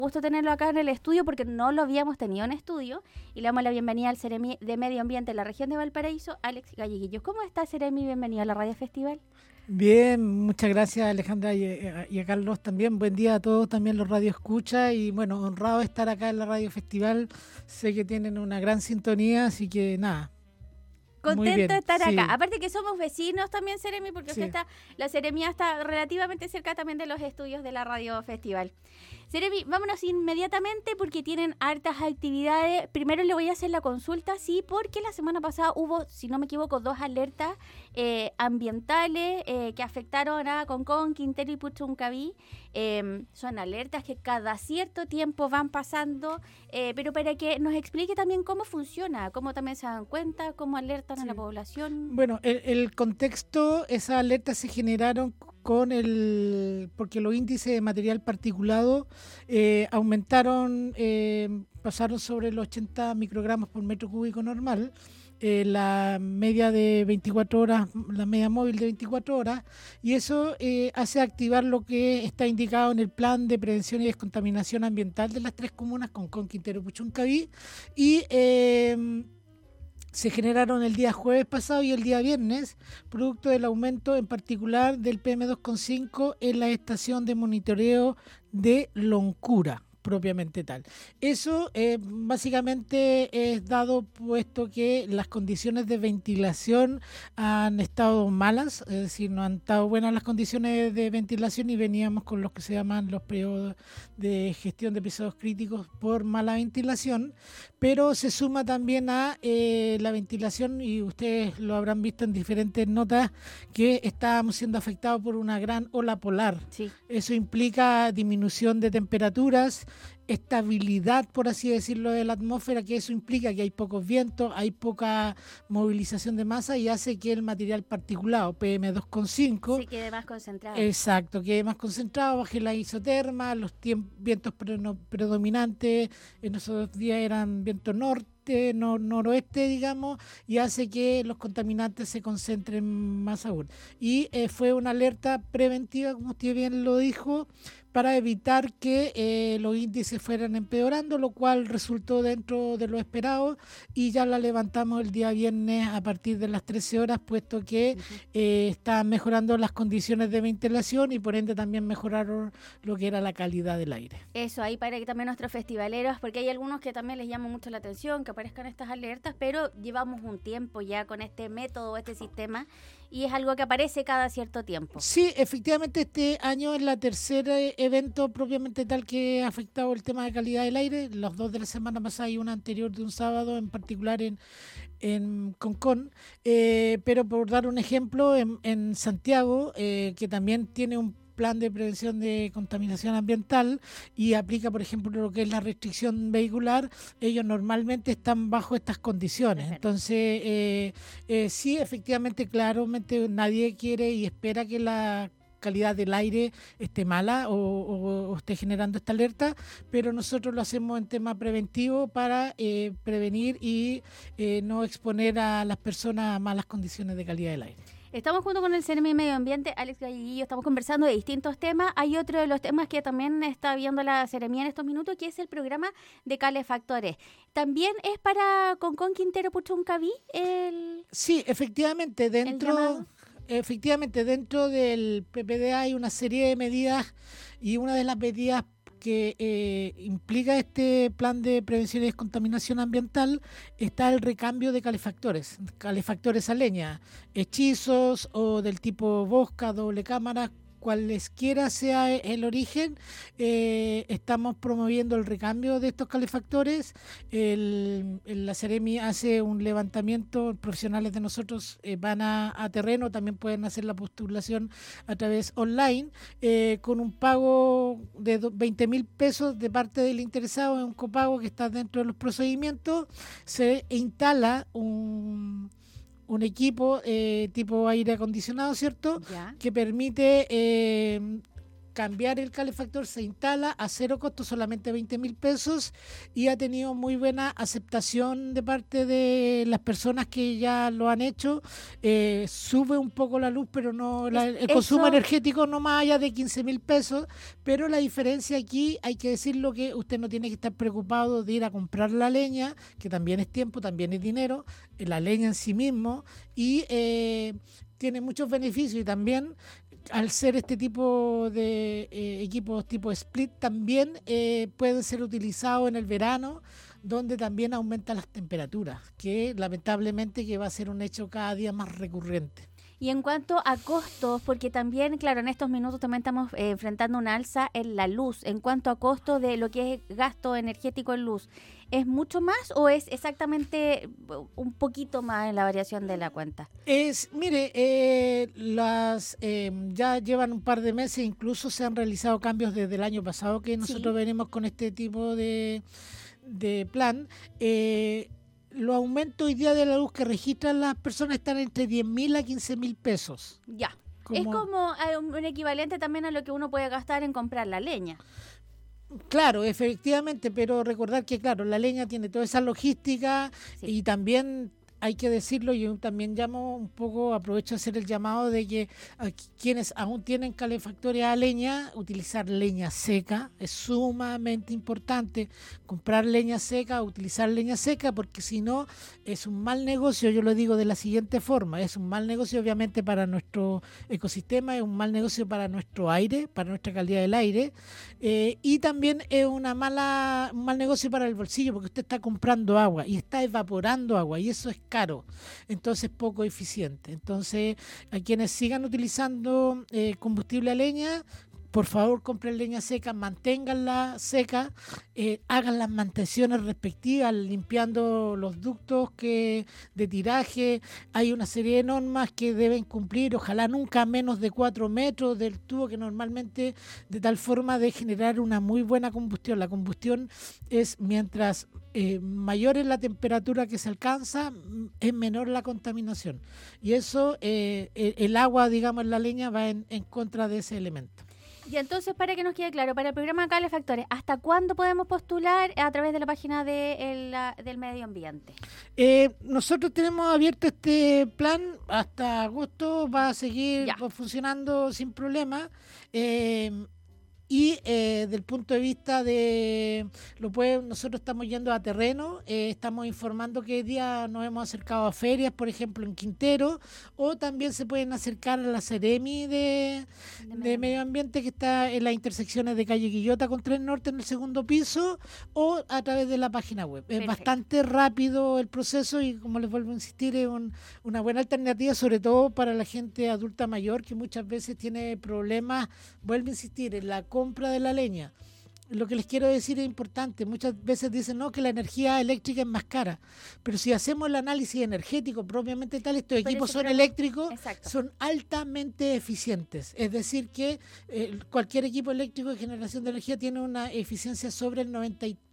gusto tenerlo acá en el estudio porque no lo habíamos tenido en estudio y le damos la bienvenida al Ceremi de Medio Ambiente de la región de Valparaíso, Alex Galleguillos. ¿Cómo está, Ceremi? Bienvenido a la Radio Festival. Bien, muchas gracias Alejandra y a Carlos también. Buen día a todos, también los Radio Escucha y bueno, honrado de estar acá en la Radio Festival. Sé que tienen una gran sintonía, así que nada. Contento de estar sí. acá. Aparte que somos vecinos también, Ceremi, porque Sí. la Seremía está relativamente cerca también de los estudios de la Radio Festival. Ceremi, vámonos inmediatamente porque tienen hartas actividades. Primero le voy a hacer la consulta, sí, porque la semana pasada hubo, si no me equivoco, 2 alertas ambientales que afectaron a Concón, Quintero y Puchuncaví. Son alertas que cada cierto tiempo van pasando, pero para que nos explique también cómo funciona, cómo también se dan cuenta, cómo alertan a la población. Bueno, el contexto, esas alertas se generaron porque los índices de material particulado aumentaron, pasaron sobre los 80 microgramos por metro cúbico normal, la media de 24 horas, la media móvil de 24 horas, y eso hace activar lo que está indicado en el plan de prevención y descontaminación ambiental de las 3 comunas, Concón, Quintero y Puchuncaví, y se generaron el día jueves pasado y el día viernes, producto del aumento en particular del PM2,5 en la estación de monitoreo de Loncura, propiamente tal. Eso básicamente es dado puesto que las condiciones de ventilación han estado malas, es decir, no han estado buenas las condiciones de ventilación y veníamos con los que se llaman los periodos de gestión de episodios críticos por mala ventilación, pero se suma también a la ventilación, y ustedes lo habrán visto en diferentes notas, que estábamos siendo afectados por una gran ola polar. Sí. Eso implica disminución de temperaturas, estabilidad, por así decirlo, de la atmósfera, que eso implica que hay pocos vientos, hay poca movilización de masa y hace que el material particulado, PM2,5, Sí, quede más concentrado. exacto, quede más concentrado, baje la isoterma, los vientos predominantes en esos días eran vientos norte, noroeste, digamos, y hace que los contaminantes se concentren más aún. Y fue una alerta preventiva, como usted bien lo dijo, para evitar que los índices fueran empeorando, lo cual resultó dentro de lo esperado, y ya la levantamos el día viernes a partir de las 13 horas, puesto que estaban mejorando las condiciones de ventilación y por ende también mejoraron lo que era la calidad del aire. Eso, ahí para que también nuestros festivaleros, porque hay algunos que también les llama mucho la atención que aparezcan estas alertas, pero llevamos un tiempo ya con este método, este sistema, y es algo que aparece cada cierto tiempo. Sí, efectivamente este año es la tercera evento propiamente tal que ha afectado el tema de calidad del aire, los 2 de la semana pasada y una anterior de un sábado en particular en Concón, pero por dar un ejemplo, en Santiago, que también tiene un plan de prevención de contaminación ambiental y aplica, por ejemplo, lo que es la restricción vehicular, ellos normalmente están bajo estas condiciones. Perfecto. Entonces, sí, efectivamente, claramente nadie quiere y espera que la calidad del aire esté mala o esté generando esta alerta, pero nosotros lo hacemos en tema preventivo para prevenir y no exponer a las personas a malas condiciones de calidad del aire. Estamos junto con el Ceremi Medio Ambiente, Alex Galleguillo, estamos conversando de distintos temas. Hay otro de los temas que también está viendo la Seremía en estos minutos, que es el programa de calefactores. ¿También es para Concón, Quintero, Puchuncaví? Sí, efectivamente, dentro del PPDA hay una serie de medidas, y una de las medidas que implica este plan de prevención y descontaminación ambiental está el recambio de calefactores a leña, hechizos o del tipo Bosca, doble cámara, cualesquiera sea el origen. Estamos promoviendo el recambio de estos calefactores. La Seremi hace un levantamiento, profesionales de nosotros van a terreno, también pueden hacer la postulación a través online, con un pago de 20.000 pesos de parte del interesado, es un copago que está dentro de los procedimientos. Se instala un equipo tipo aire acondicionado, ¿cierto? Ya. Que permite cambiar el calefactor, se instala a cero costo, solamente 20.000 pesos, y ha tenido muy buena aceptación de parte de las personas que ya lo han hecho. Sube un poco la luz, pero no el consumo energético no más allá de 15.000 pesos, pero la diferencia aquí, hay que decirlo, que usted no tiene que estar preocupado de ir a comprar la leña, que también es tiempo, también es dinero, la leña en sí mismo, y tiene muchos beneficios, y también al ser este tipo de equipos tipo split, también pueden ser utilizados en el verano, donde también aumentan las temperaturas, que lamentablemente que va a ser un hecho cada día más recurrente. Y en cuanto a costos, porque también, claro, en estos minutos también estamos enfrentando una alza en la luz. En cuanto a costo de lo que es gasto energético en luz, ¿es mucho más o es exactamente un poquito más en la variación de la cuenta? Ya llevan un par de meses, incluso se han realizado cambios desde el año pasado que nosotros venimos con este tipo de plan. Los aumentos hoy día de la luz que registran las personas están entre 10.000 a 15.000 pesos. Ya. Es como un equivalente también a lo que uno puede gastar en comprar la leña. Claro, efectivamente, pero recordar que, claro, la leña tiene toda esa logística y también hay que decirlo, yo también llamo un poco, aprovecho de hacer el llamado de que quienes aún tienen calefactores a leña, utilizar leña seca es sumamente importante. Comprar leña seca, utilizar leña seca, porque si no es un mal negocio. Yo lo digo de la siguiente forma: es un mal negocio obviamente para nuestro ecosistema, es un mal negocio para nuestro aire, para nuestra calidad del aire, y también es un mal negocio para el bolsillo, porque usted está comprando agua y está evaporando agua, y eso es caro, entonces poco eficiente. Entonces, a quienes sigan utilizando combustible a leña, por favor compren leña seca, manténganla seca, hagan las mantenciones respectivas, limpiando los ductos de tiraje. Hay una serie de normas que deben cumplir, ojalá nunca menos de 4 metros del tubo, que normalmente, de tal forma de generar una muy buena combustión. La combustión es mientras mayor es la temperatura que se alcanza, es menor la contaminación. Y eso, el agua, digamos, la leña va en contra de ese elemento. Y entonces, para que nos quede claro, para el programa Calefactores, ¿hasta cuándo podemos postular a través de la página del medio ambiente? Nosotros tenemos abierto este plan hasta agosto, va a seguir funcionando sin problema. Y del punto de vista de nosotros estamos yendo a terreno, estamos informando que hoy día nos hemos acercado a ferias, por ejemplo en Quintero, o también se pueden acercar a la Seremi de Medio Ambiente, que está en las intersecciones de calle Quillota con Tren Norte en el segundo piso, o a través de la página web. Es bastante rápido el proceso y, como les vuelvo a insistir, es una buena alternativa, sobre todo para la gente adulta mayor que muchas veces tiene problemas, vuelvo a insistir, en la compra de la leña. Lo que les quiero decir es importante. Muchas veces dicen que la energía eléctrica es más cara, pero si hacemos el análisis energético propiamente tal, estos equipos son eléctricos, son altamente eficientes. Es decir que cualquier equipo eléctrico de generación de energía tiene una eficiencia sobre el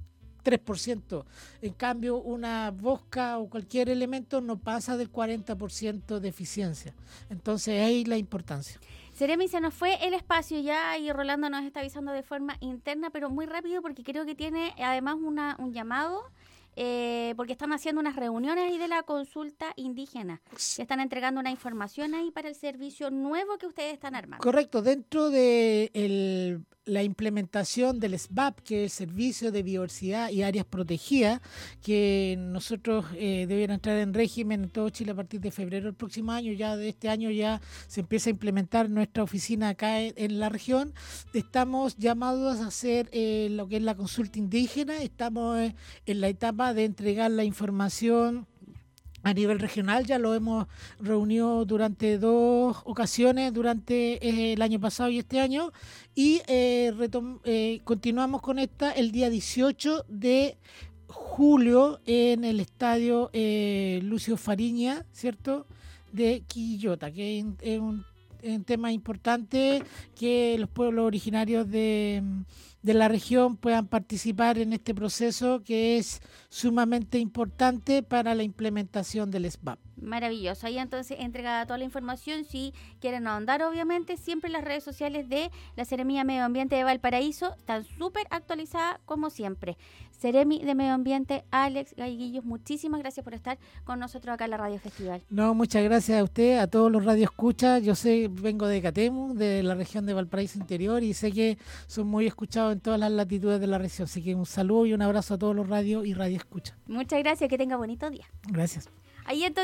93%. En cambio, una bosca o cualquier elemento no pasa del 40% de eficiencia. Entonces ahí la importancia. Seremi, se nos fue el espacio ya y Rolando nos está avisando de forma interna, pero muy rápido, porque creo que tiene además un llamado, porque están haciendo unas reuniones ahí de la consulta indígena. Están entregando una información ahí para el servicio nuevo que ustedes están armando. Correcto, dentro de la implementación del SBAP, que es el Servicio de Biodiversidad y Áreas Protegidas, que nosotros debieran entrar en régimen en todo Chile a partir de febrero del próximo año. Ya de este año ya se empieza a implementar nuestra oficina acá en la región. Estamos llamados a hacer lo que es la consulta indígena. Estamos en la etapa de entregar la información a nivel regional. Ya lo hemos reunido durante 2 ocasiones durante el año pasado y este año, y continuamos con esta el día 18 de julio en el estadio Lucio Fariña, ¿cierto?, de Quillota, que es un tema importante, que los pueblos originarios de la región puedan participar en este proceso, que es sumamente importante para la implementación del SBAP. Maravilloso. Ahí entonces entregada toda la información. Si quieren ahondar, obviamente, siempre las redes sociales de la Seremía Medio Ambiente de Valparaíso están súper actualizadas como siempre. Seremi de Medio Ambiente, Alex Galleguillos, muchísimas gracias por estar con nosotros acá en la Radio Festival. No, muchas gracias a usted, a todos los radioescuchas. Yo vengo de Catemu, de la región de Valparaíso Interior, y sé que son muy escuchados en todas las latitudes de la región. Así que un saludo y un abrazo a todos los radios y radioescuchas. Muchas gracias, que tenga bonito día. Gracias. Ahí entonces